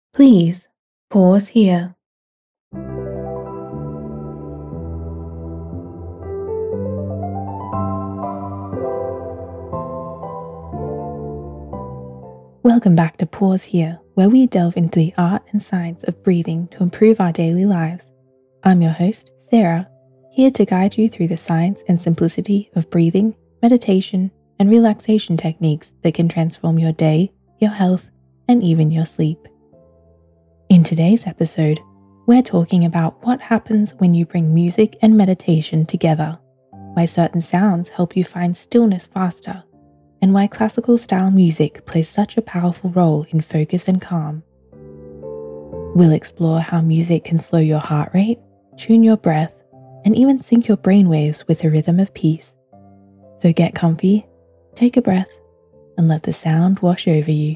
Please pause here. Welcome back to Pause Here, where we delve into the art and science of breathing to improve our daily lives. I'm your host, Sarah, here to guide you through the science and simplicity of breathing, meditation, and relaxation techniques that can transform your day, your health, and even your sleep. In today's episode, we're talking about what happens when you bring music and meditation together, why certain sounds help you find stillness faster, and why classical style music plays such a powerful role in focus and calm. We'll explore how music can slow your heart rate, tune your breath, and even sync your brainwaves with a rhythm of peace. So get comfy, take a breath, and let the sound wash over you.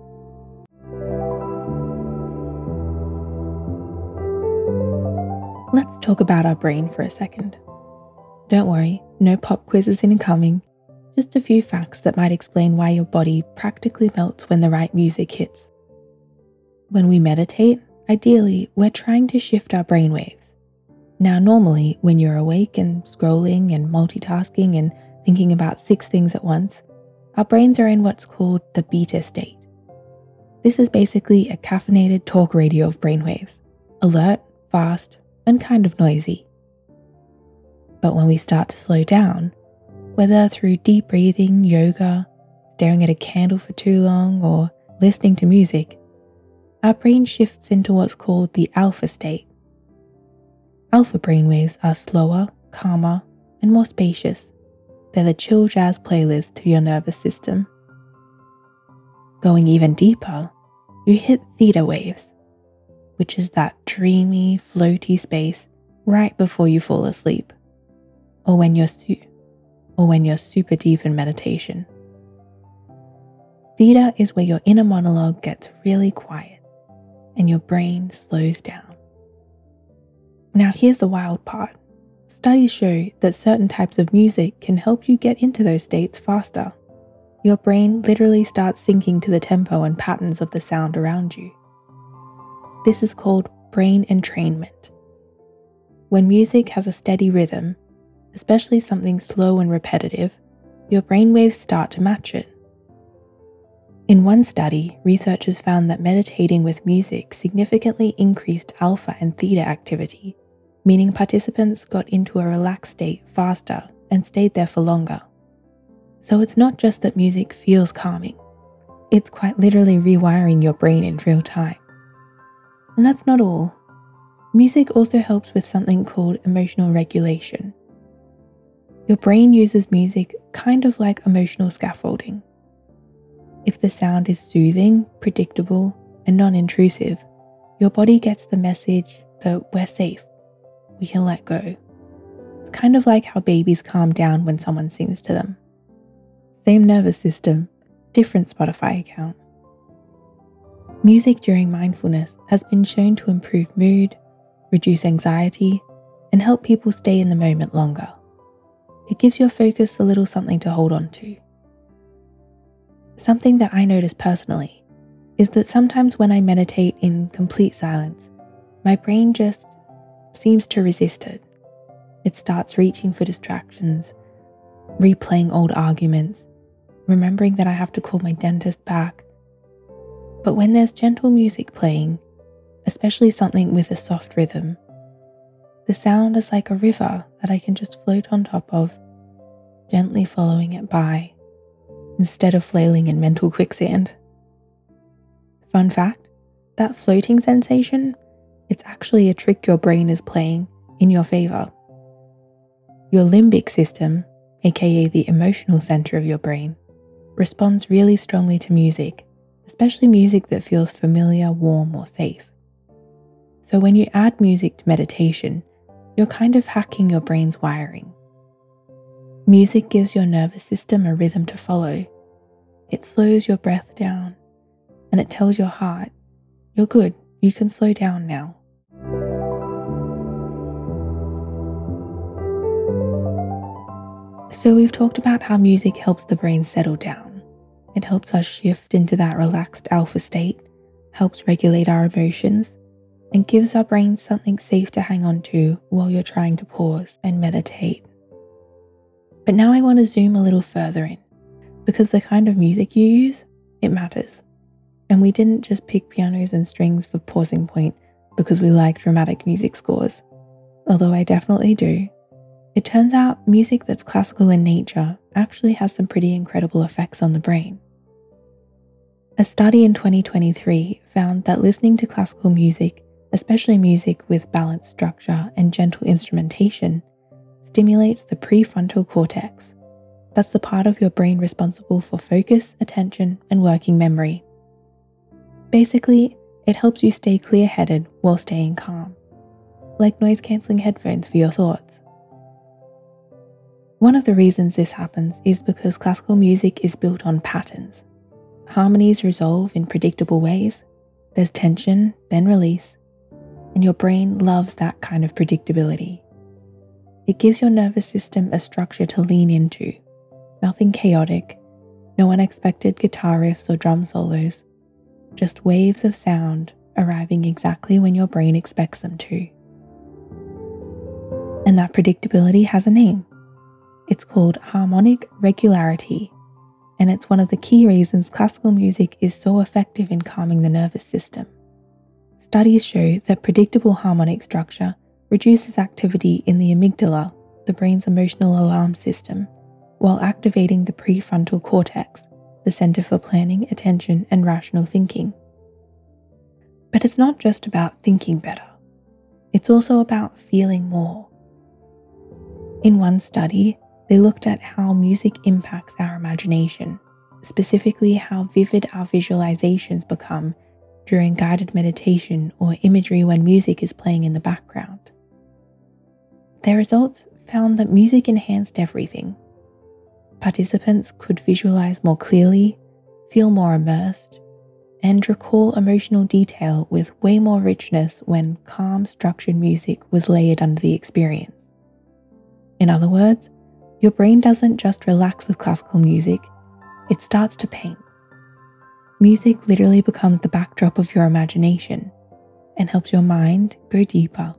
Let's talk about our brain for a second. Don't worry, no pop quizzes incoming, just a few facts that might explain why your body practically melts when the right music hits. When we meditate, ideally, we're trying to shift our brainwaves. Now, normally, when you're awake and scrolling and multitasking and thinking about 6 things at once, our brains are in what's called the beta state. This is basically a caffeinated talk radio of brainwaves, alert, fast, and kind of noisy. But when we start to slow down, whether through deep breathing, yoga, staring at a candle for too long, or listening to music, our brain shifts into what's called the alpha state. Alpha brainwaves are slower, calmer, and more spacious. They're the chill jazz playlist to your nervous system. Going even deeper, you hit theta waves, which is that dreamy, floaty space right before you fall asleep, or when you're super deep in meditation. Theta is where your inner monologue gets really quiet and your brain slows down. Now here's the wild part. Studies show that certain types of music can help you get into those states faster. Your brain literally starts syncing to the tempo and patterns of the sound around you. This is called brain entrainment. When music has a steady rhythm, especially something slow and repetitive, your brainwaves start to match it. In one study, researchers found that meditating with music significantly increased alpha and theta activity, meaning participants got into a relaxed state faster and stayed there for longer. So it's not just that music feels calming, it's quite literally rewiring your brain in real time. And that's not all. Music also helps with something called emotional regulation. Your brain uses music kind of like emotional scaffolding. If the sound is soothing, predictable, and non-intrusive, your body gets the message that we're safe, we can let go. It's kind of like how babies calm down when someone sings to them. Same nervous system, different Spotify account. Music during mindfulness has been shown to improve mood, reduce anxiety, and help people stay in the moment longer. It gives your focus a little something to hold on to. Something that I notice personally is that sometimes when I meditate in complete silence, my brain just seems to resist it. It starts reaching for distractions, replaying old arguments, remembering that I have to call my dentist back. But when there's gentle music playing, especially something with a soft rhythm, the sound is like a river that I can just float on top of, gently following it by, instead of flailing in mental quicksand. Fun fact, that floating sensation, it's actually a trick your brain is playing in your favor. Your limbic system, aka the emotional center of your brain, responds really strongly to music, especially music that feels familiar, warm, or safe. So when you add music to meditation, you're kind of hacking your brain's wiring. Music gives your nervous system a rhythm to follow. It slows your breath down, and it tells your heart, you're good, you can slow down now. So we've talked about how music helps the brain settle down. It helps us shift into that relaxed alpha state, helps regulate our emotions, and gives our brain something safe to hang on to while you're trying to pause and meditate. But now I want to zoom a little further in, because the kind of music you use, it matters. And we didn't just pick pianos and strings for pausing point because we like dramatic music scores, although I definitely do. It turns out music that's classical in nature actually has some pretty incredible effects on the brain. A study in 2023 found that listening to classical music, especially music with balanced structure and gentle instrumentation, stimulates the prefrontal cortex. That's the part of your brain responsible for focus, attention, and working memory. Basically, it helps you stay clear-headed while staying calm, like noise-cancelling headphones for your thoughts. One of the reasons this happens is because classical music is built on patterns. Harmonies resolve in predictable ways. There's tension, then release, and your brain loves that kind of predictability. It gives your nervous system a structure to lean into. Nothing chaotic, no unexpected guitar riffs or drum solos, just waves of sound arriving exactly when your brain expects them to. And that predictability has a name. It's called harmonic regularity, and it's one of the key reasons classical music is so effective in calming the nervous system. Studies show that predictable harmonic structure reduces activity in the amygdala, the brain's emotional alarm system, while activating the prefrontal cortex, the center for planning, attention, and rational thinking. But it's not just about thinking better. It's also about feeling more. In one study, they looked at how music impacts our imagination, specifically how vivid our visualizations become during guided meditation or imagery when music is playing in the background. Their results found that music enhanced everything. Participants could visualize more clearly, feel more immersed, and recall emotional detail with way more richness when calm, structured music was layered under the experience. In other words, your brain doesn't just relax with classical music, it starts to paint. Music literally becomes the backdrop of your imagination and helps your mind go deeper.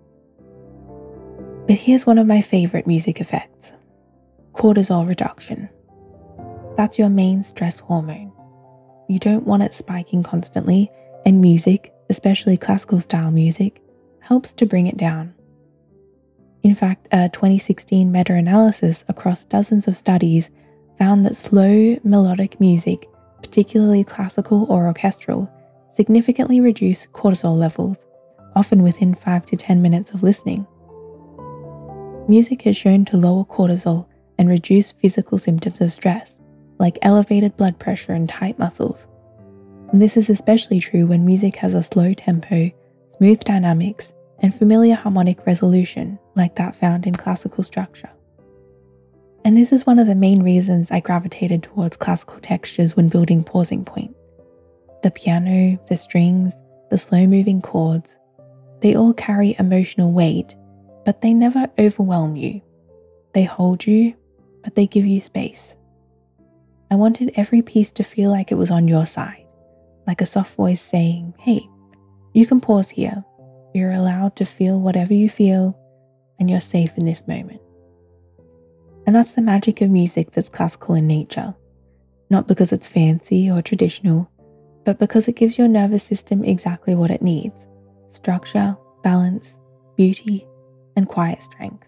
But here's one of my favorite music effects: cortisol reduction. That's your main stress hormone. You don't want it spiking constantly, and music, especially classical style music, helps to bring it down. In fact, a 2016 meta-analysis across dozens of studies found that slow, melodic music, particularly classical or orchestral, significantly reduce cortisol levels, often within 5 to 10 minutes of listening. Music has shown to lower cortisol and reduce physical symptoms of stress, like elevated blood pressure and tight muscles. And this is especially true when music has a slow tempo, smooth dynamics, and familiar harmonic resolution like that found in classical structure. And this is one of the main reasons I gravitated towards classical textures when building Pausing Point. The piano, the strings, the slow-moving chords, they all carry emotional weight, but they never overwhelm you. They hold you, but they give you space. I wanted every piece to feel like it was on your side, like a soft voice saying, "Hey, you can pause here. You're allowed to feel whatever you feel, and you're safe in this moment." And that's the magic of music that's classical in nature, not because it's fancy or traditional, but because it gives your nervous system exactly what it needs: structure, balance, beauty, and quiet strength.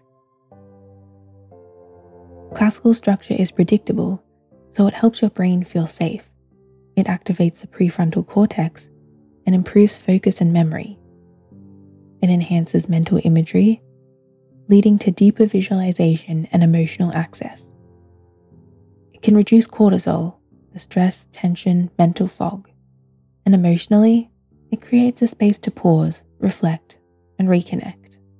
Classical structure is predictable, so it helps your brain feel safe. It activates the prefrontal cortex and improves focus and memory. It enhances mental imagery, leading to deeper visualization and emotional access. It can reduce cortisol, the stress, tension, mental fog, and emotionally, it creates a space to pause, reflect, and reconnect.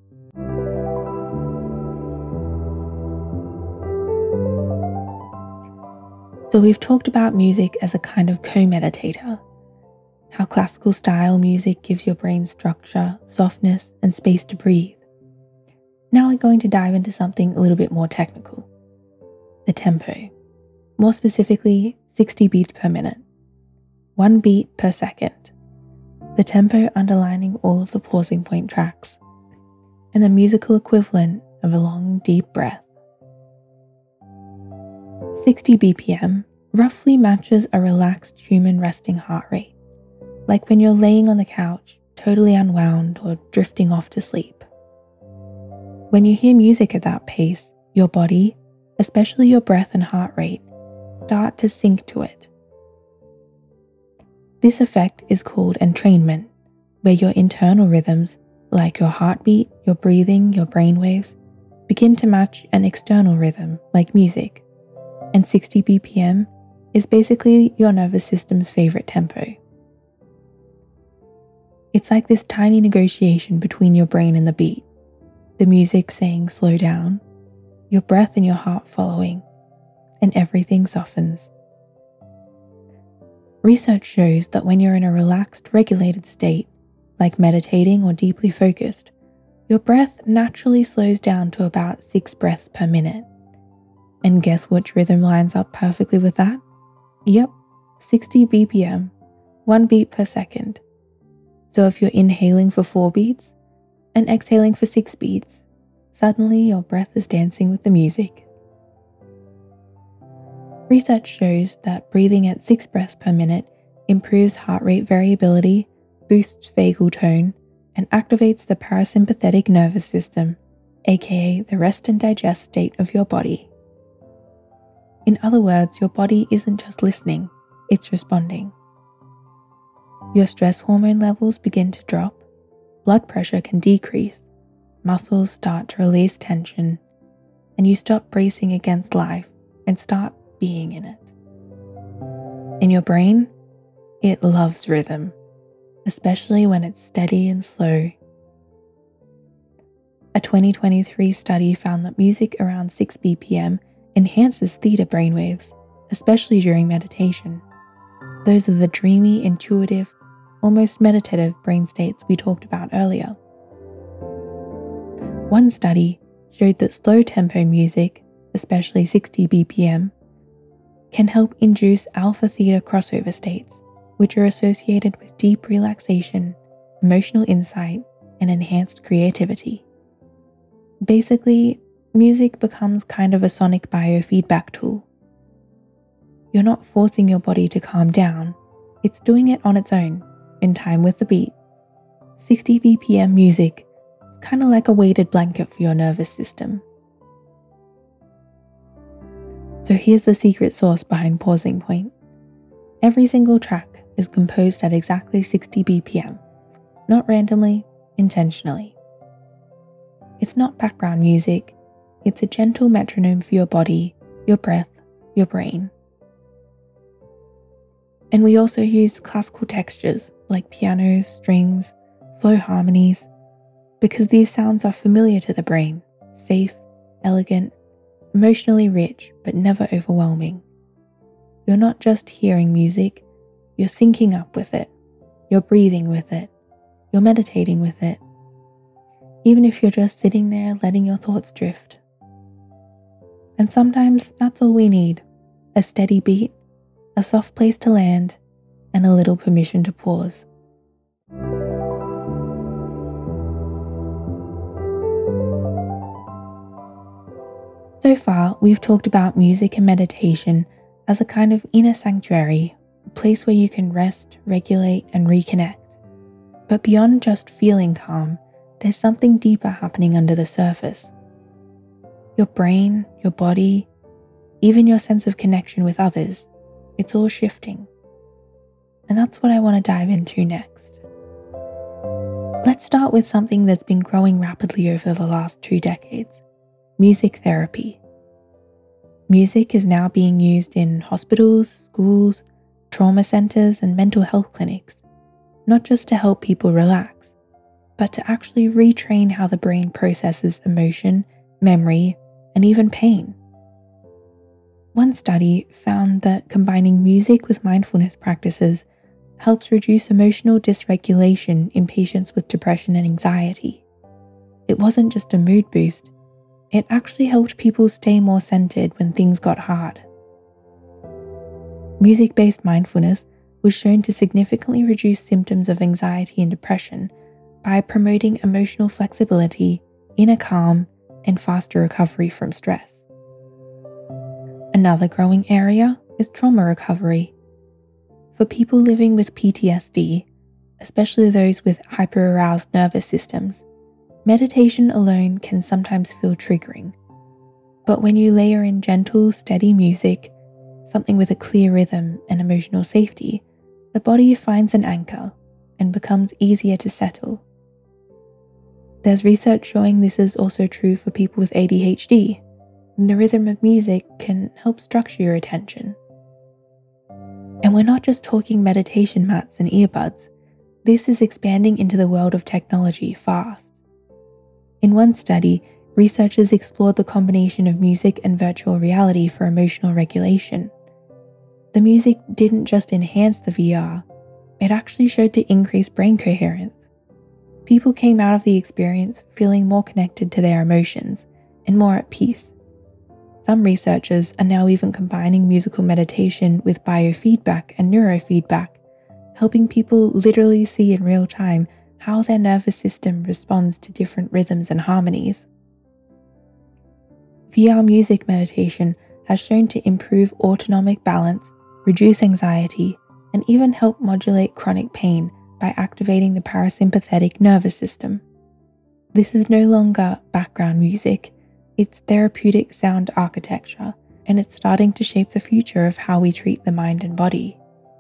So we've talked about music as a kind of co-meditator, how classical style music gives your brain structure, softness, and space to breathe. Now we're going to dive into something a little bit more technical: the tempo, more specifically 60 beats per minute, 1 beat per second. the tempo underlining all of the pausing point tracks, and the musical equivalent of a long, deep breath. 60 BPM roughly matches a relaxed human resting heart rate, like when you're laying on the couch, totally unwound or drifting off to sleep. When you hear music at that pace, your body, especially your breath and heart rate, start to sync to it. This effect is called entrainment, where your internal rhythms, like your heartbeat, your breathing, your brainwaves, begin to match an external rhythm, like music. And 60 BPM is basically your nervous system's favorite tempo. It's like this tiny negotiation between your brain and the beat, the music saying slow down, your breath and your heart following, and everything softens. Research shows that when you're in a relaxed, regulated state, like meditating or deeply focused, your breath naturally slows down to about 6 breaths per minute. And guess which rhythm lines up perfectly with that? Yep, 60 BPM, 1 beat per second. So if you're inhaling for 4 beats and exhaling for 6 beats, suddenly your breath is dancing with the music. Research shows that breathing at 6 breaths per minute improves heart rate variability, boosts vagal tone, and activates the parasympathetic nervous system, aka the rest and digest state of your body. In other words, your body isn't just listening, it's responding. Your stress hormone levels begin to drop, blood pressure can decrease, muscles start to release tension, and you stop bracing against life and start being in it. In your brain, it loves rhythm, especially when it's steady and slow. A 2023 study found that music around 6 BPM enhances theta brainwaves, especially during meditation. Those are the dreamy, intuitive, almost meditative brain states we talked about earlier. One study showed that slow tempo music, especially 60 BPM, can help induce alpha-theta crossover states, which are associated with deep relaxation, emotional insight, and enhanced creativity. Basically, music becomes kind of a sonic biofeedback tool. You're not forcing your body to calm down, it's doing it on its own, in time with the beat. 60 BPM music is kind of like a weighted blanket for your nervous system. So here's the secret sauce behind Pausing Point. Every single track is composed at exactly 60 BPM, not randomly, intentionally. It's not background music, it's a gentle metronome for your body, your breath, your brain. And we also use classical textures like pianos, strings, slow harmonies, because these sounds are familiar to the brain, safe, elegant, emotionally rich, but never overwhelming. You're not just hearing music, you're syncing up with it, you're breathing with it, you're meditating with it, even if you're just sitting there letting your thoughts drift. And sometimes that's all we need, a steady beat, a soft place to land, and a little permission to pause. So far, we've talked about music and meditation as a kind of inner sanctuary, a place where you can rest, regulate, and reconnect. But beyond just feeling calm, there's something deeper happening under the surface. Your brain, your body, even your sense of connection with others, it's all shifting. And that's what I want to dive into next. Let's start with something that's been growing rapidly over the last 2 decades. Music therapy. Music is now being used in hospitals, schools, trauma centers, and mental health clinics, not just to help people relax, but to actually retrain how the brain processes emotion, memory, and even pain. One study found that combining music with mindfulness practices helps reduce emotional dysregulation in patients with depression and anxiety. It wasn't just a mood boost, it actually helped people stay more centered when things got hard. Music-based mindfulness was shown to significantly reduce symptoms of anxiety and depression by promoting emotional flexibility, inner calm, and faster recovery from stress. Another growing area is trauma recovery. For people living with PTSD, especially those with hyperaroused nervous systems, meditation alone can sometimes feel triggering. But when you layer in gentle, steady music, something with a clear rhythm and emotional safety, the body finds an anchor and becomes easier to settle. There's research showing this is also true for people with ADHD, and the rhythm of music can help structure your attention. And we're not just talking meditation mats and earbuds. This is expanding into the world of technology fast. In one study, researchers explored the combination of music and virtual reality for emotional regulation. The music didn't just enhance the VR, it actually showed to increase brain coherence. People came out of the experience feeling more connected to their emotions and more at peace. Some researchers are now even combining musical meditation with biofeedback and neurofeedback, helping people literally see in real time how their nervous system responds to different rhythms and harmonies. VR music meditation has shown to improve autonomic balance, reduce anxiety, and even help modulate chronic pain by activating the parasympathetic nervous system. This is no longer background music, it's therapeutic sound architecture, and it's starting to shape the future of how we treat the mind and body.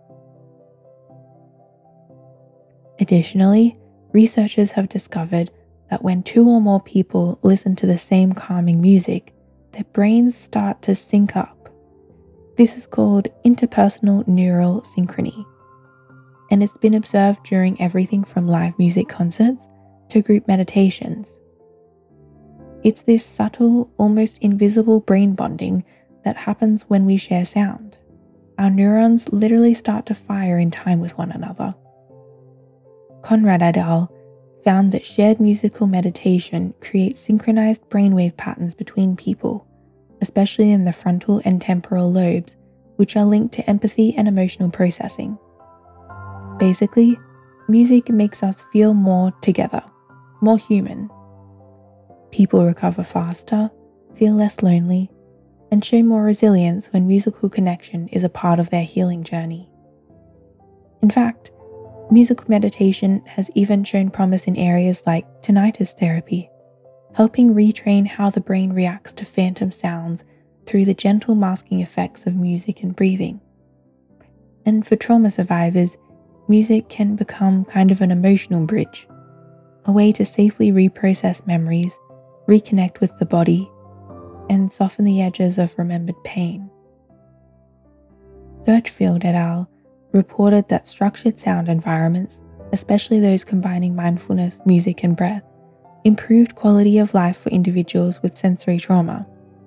Additionally, researchers have discovered that when 2 or more people listen to the same calming music, their brains start to sync up. This is called interpersonal neural synchrony, and it's been observed during everything from live music concerts to group meditations. It's this subtle, almost invisible brain bonding that happens when we share sound. Our neurons literally start to fire in time with one another. Conrad et al. Found that shared musical meditation creates synchronized brainwave patterns between people, especially in the frontal and temporal lobes, which are linked to empathy and emotional processing. Basically, music makes us feel more together, more human. People recover faster, feel less lonely, and show more resilience when musical connection is a part of their healing journey. In fact, musical meditation has even shown promise in areas like tinnitus therapy, helping retrain how the brain reacts to phantom sounds through the gentle masking effects of music and breathing. And for trauma survivors, music can become kind of an emotional bridge, a way to safely reprocess memories, reconnect with the body, and soften the edges of remembered pain. Searchfield et al. Reported that structured sound environments, especially those combining mindfulness, music, and breath, improved quality of life for individuals with sensory trauma.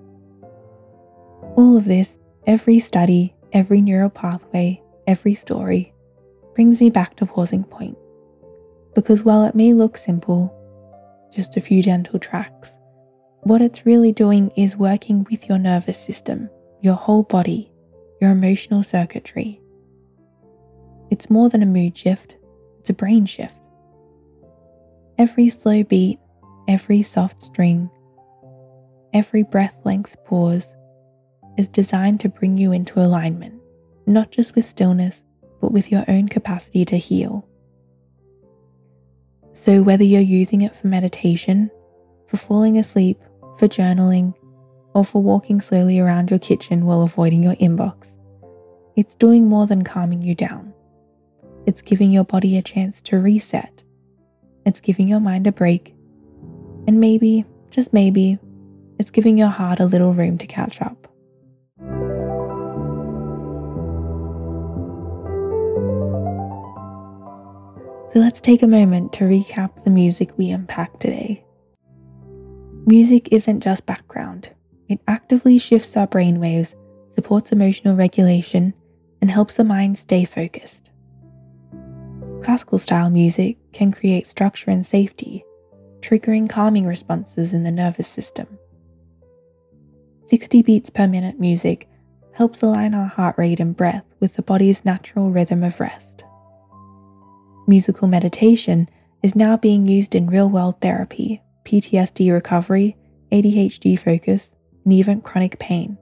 All of this, every study, every neural pathway, every story, brings me back to pausing point. Because while it may look simple, just a few gentle tracks, what it's really doing is working with your nervous system, your whole body, your emotional circuitry. It's more than a mood shift, it's a brain shift. Every slow beat, every soft string, every breath length pause is designed to bring you into alignment, not just with stillness, but with your own capacity to heal. So whether you're using it for meditation, for falling asleep, for journaling, or for walking slowly around your kitchen while avoiding your inbox, it's doing more than calming you down. It's giving your body a chance to reset. It's giving your mind a break. And maybe, just maybe, it's giving your heart a little room to catch up. So let's take a moment to recap the music we unpacked today. Music isn't just background. It actively shifts our brainwaves, supports emotional regulation, and helps the mind stay focused. Classical style music can create structure and safety, triggering calming responses in the nervous system. 60 beats per minute music helps align our heart rate and breath with the body's natural rhythm of rest. Musical meditation is now being used in real-world therapy, PTSD recovery, ADHD focus, and even chronic pain.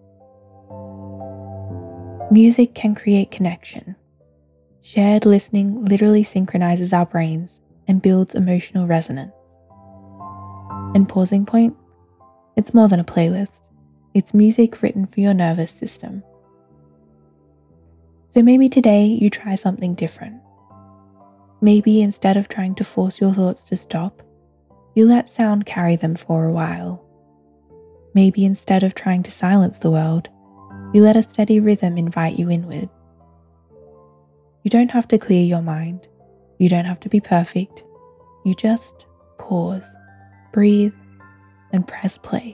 Music can create connection. Shared listening literally synchronizes our brains and builds emotional resonance. And Pausing Point? It's more than a playlist. It's music written for your nervous system. So maybe today you try something different. Maybe instead of trying to force your thoughts to stop, you let sound carry them for a while. Maybe instead of trying to silence the world, you let a steady rhythm invite you inward. You don't have to clear your mind. You don't have to be perfect. You just pause, breathe, and press play.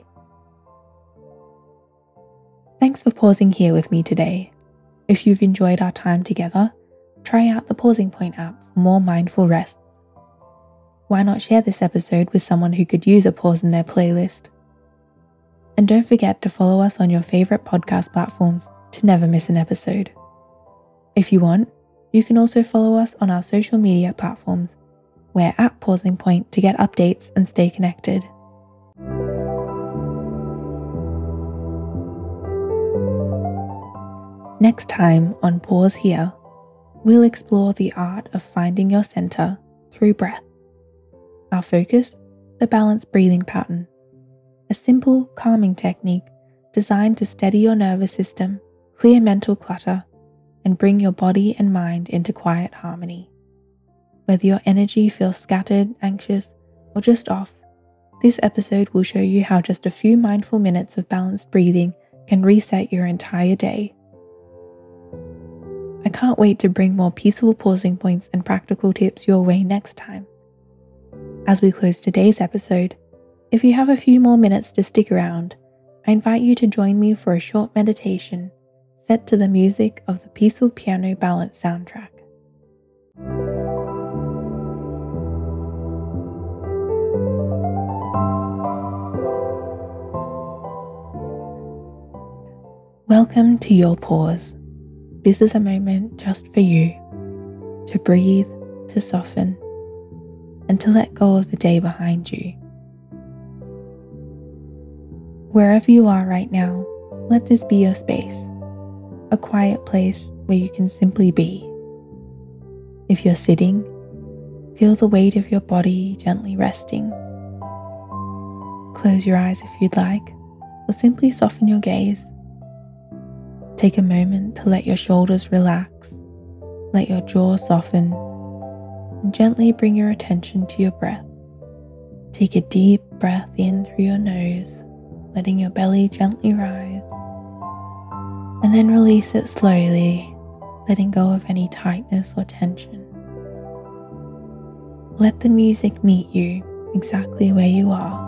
Thanks for pausing here with me today. If you've enjoyed our time together, try out the Pausing Point app for more mindful rests. Why not share this episode with someone who could use a pause in their playlist? And don't forget to follow us on your favorite podcast platforms to never miss an episode. If you want, you can also follow us on our social media platforms. We're at Pausing Point to get updates and stay connected. Next time on Pause Here, we'll explore the art of finding your center through breath. Our focus, the balanced breathing pattern, a simple calming technique designed to steady your nervous system, clear mental clutter, and bring your body and mind into quiet harmony. Whether your energy feels scattered, anxious, or just off, this episode will show you how just a few mindful minutes of balanced breathing can reset your entire day. I can't wait to bring more peaceful pausing points and practical tips your way next time. As we close today's episode, if you have a few more minutes to stick around, I invite you to join me for a short meditation set to the music of the Peaceful Piano Balance soundtrack. Welcome to your pause. This is a moment just for you, to breathe, to soften, and to let go of the day behind you. Wherever you are right now, let this be your space, a quiet place where you can simply be. If you're sitting, feel the weight of your body gently resting. Close your eyes if you'd like, or simply soften your gaze. Take a moment to let your shoulders relax, let your jaw soften, and gently bring your attention to your breath. Take a deep breath in through your nose, letting your belly gently rise, and then release it slowly, letting go of any tightness or tension. Let the music meet you exactly where you are.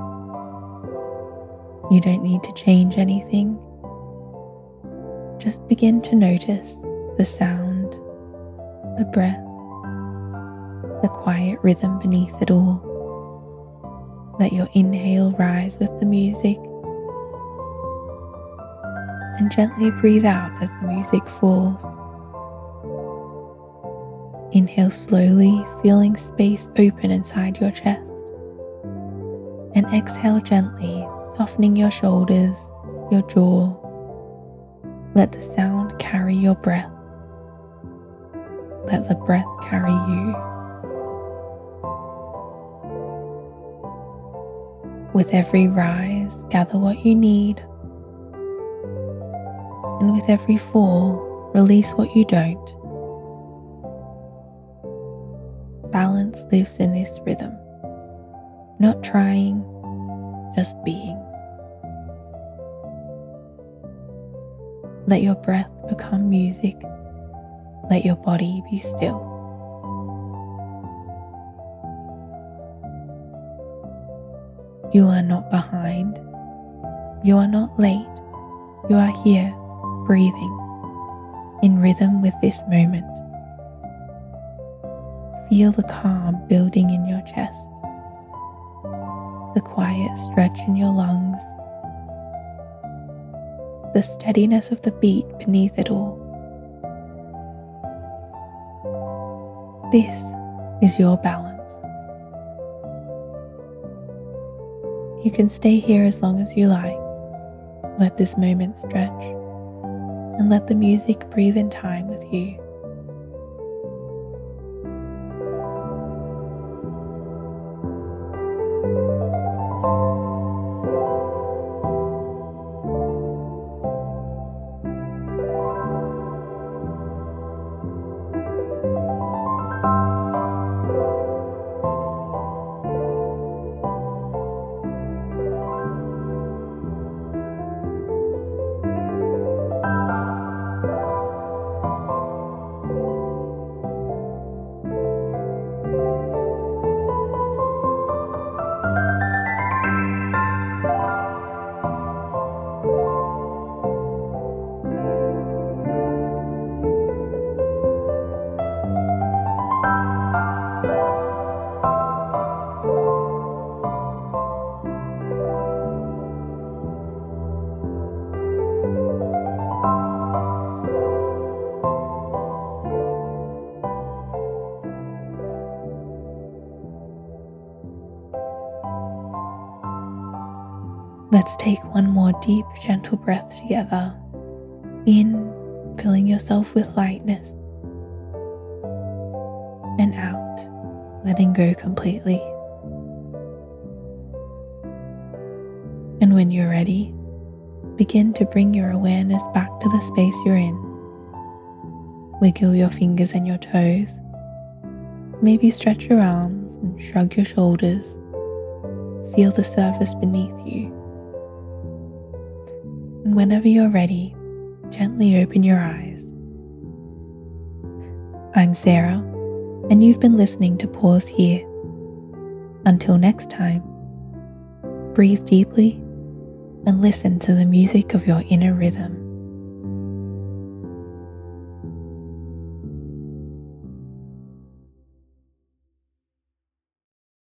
You don't need to change anything. Just begin to notice the sound, the breath, the quiet rhythm beneath it all. Let your inhale rise with the music, and gently breathe out as the music falls. Inhale slowly, feeling space open inside your chest, and exhale gently, softening your shoulders, your jaw. Let the sound carry your breath. Let the breath carry you. With every rise, gather what you need. And with every fall, release what you don't. Balance lives in this rhythm. Not trying, just being. Let your breath become music. Let your body be still. You are not behind. You are not late. You are here, breathing, in rhythm with this moment. Feel the calm building in your chest, the quiet stretch in your lungs, the steadiness of the beat beneath it all. This is your balance. You can stay here as long as you like. Let this moment stretch and let the music breathe in time with you. Let's take one more deep, gentle breath together. In, filling yourself with lightness, and out, letting go completely. And when you're ready, begin to bring your awareness back to the space you're in. Wiggle your fingers and your toes. Maybe stretch your arms and shrug your shoulders. Feel the surface beneath you. And whenever you're ready, gently open your eyes. I'm Sarah, and you've been listening to Pause Here. Until next time, breathe deeply and listen to the music of your inner rhythm.